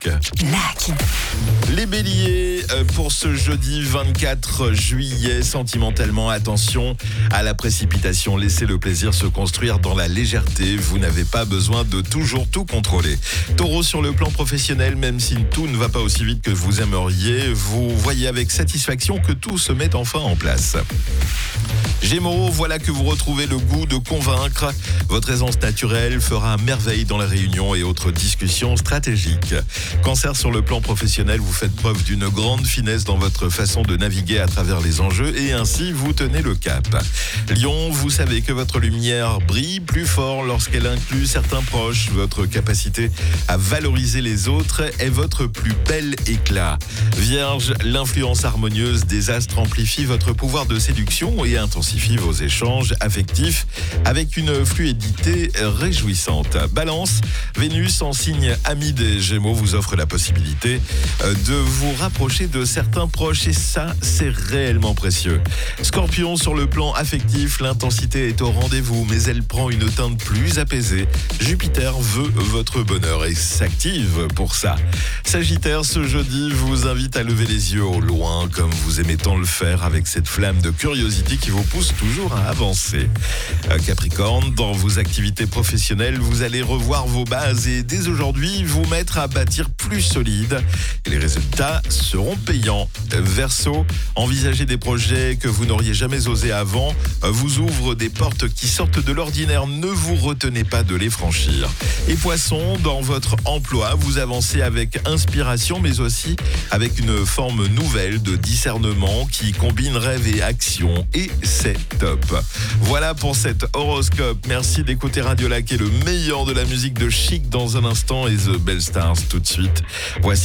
Lac. Les béliers, pour ce jeudi 24 juillet, sentimentalement, attention à la précipitation. Laissez le plaisir se construire dans la légèreté. Vous n'avez pas besoin de toujours tout contrôler. Taureau, sur le plan professionnel, même si tout ne va pas aussi vite que vous aimeriez, vous voyez avec satisfaction que tout se met enfin en place. Gémeaux, voilà que vous retrouvez le goût de convaincre. Votre aisance naturelle fera merveille dans les réunions et autres discussions stratégiques. Cancer, sur le plan professionnel, vous faites preuve d'une grande finesse dans votre façon de naviguer à travers les enjeux et ainsi vous tenez le cap. Lion, vous savez que votre lumière brille plus fort lorsqu'elle inclut certains proches. Votre capacité à valoriser les autres est votre plus bel éclat. Vierge, l'influence harmonieuse des astres amplifie votre pouvoir de séduction et intensifie vos échanges affectifs avec une fluidité réjouissante. Balance, Vénus en signe ami des Gémeaux vous offre la possibilité de vous rapprocher de certains proches et ça, c'est réellement précieux. Scorpion, sur le plan affectif, l'intensité est au rendez-vous mais elle prend une teinte plus apaisée. Jupiter veut votre bonheur et s'active pour ça. Sagittaire, ce jeudi vous invite à lever les yeux au loin comme vous aimez tant le faire avec cette flamme de curiosité qui vous pousse toujours à avancer. Capricorne, dans vos activités professionnelles, vous allez revoir vos bases et dès aujourd'hui vous mettre à bâtir plus solide et les résultats seront payants. Verseau, envisager des projets que vous n'auriez jamais osé avant vous ouvre des portes qui sortent de l'ordinaire, ne vous retenez pas de les franchir. Et Poisson, dans votre emploi, vous avancez avec inspiration mais aussi avec une forme nouvelle de discernement qui combine rêve et action et c'est top. Voilà pour cet horoscope. Merci d'écouter Radio Lac et le meilleur de la musique de Chic dans un instant et The Bell Stars tout de suite. Voici